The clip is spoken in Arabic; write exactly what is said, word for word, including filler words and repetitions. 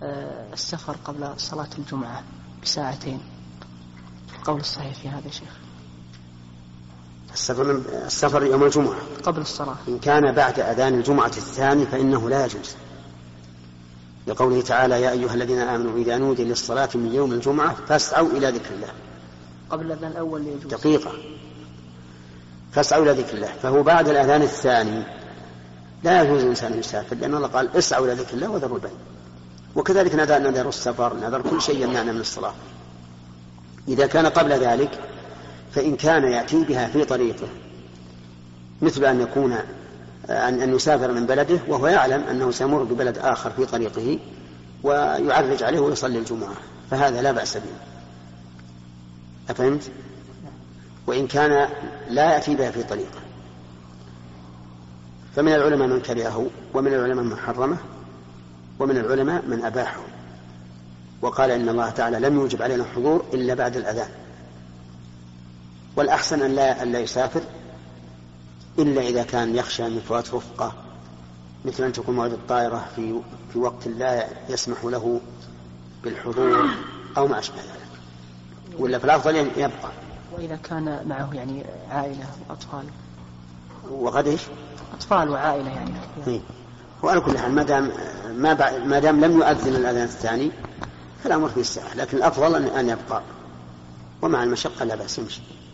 السفر قبل صلاة الجمعة بساعتين، القول الصحيح في هذا يا شيخ؟ السفر, السفر يوم الجمعة قبل الصلاة إن كان بعد أذان الجمعة الثاني فإنه لا يجوز، لقوله تعالى يا أيها الذين آمنوا إذا نودي للصلاة من يوم الجمعة فاسعوا إلى ذكر الله. قبل الأذان الأول يجوز دقيقة، فاسعوا إلى ذكر الله، فهو بعد الأذان الثاني لا يجوز الإنسان يسافر، لأن الله قال اسعوا إلى ذكر الله وذروا البيع. وكذلك نذر السفر، نذر كل شيء يمنعنا من الصلاة. إذا كان قبل ذلك فإن كان يأتي بها في طريقه، مثل أن يكون أن, أن يسافر من بلده وهو يعلم أنه سيمر ببلد آخر في طريقه ويعرج عليه ويصلي الجمعة، فهذا لا بأس به. أفهمت؟ وإن كان لا يأتي بها في طريقه، فمن العلماء من كرهه، ومن العلماء من حرمه، ومن العلماء من أباحه، وقال إن الله تعالى لم يوجب علينا الحضور إلا بعد الأذان. والأحسن أن لا, أن لا يسافر إلا إذا كان يخشى من فوات رفقة، مثل أن تكون موعد الطائرة في, في وقت لا يسمح له بالحضور أو ما أشبه ذلك، ولا في الأفضل يبقى. وإذا كان معه يعني عائلة وأطفال وقد إيش؟ أطفال وعائلة يعني. وعلى كل حال ما دام ما, ما دام لم يؤذن الأذان الثاني فالأمر فيه الساعة، لكن الأفضل أن يبقى، ومع المشقة لا بأس يمشي.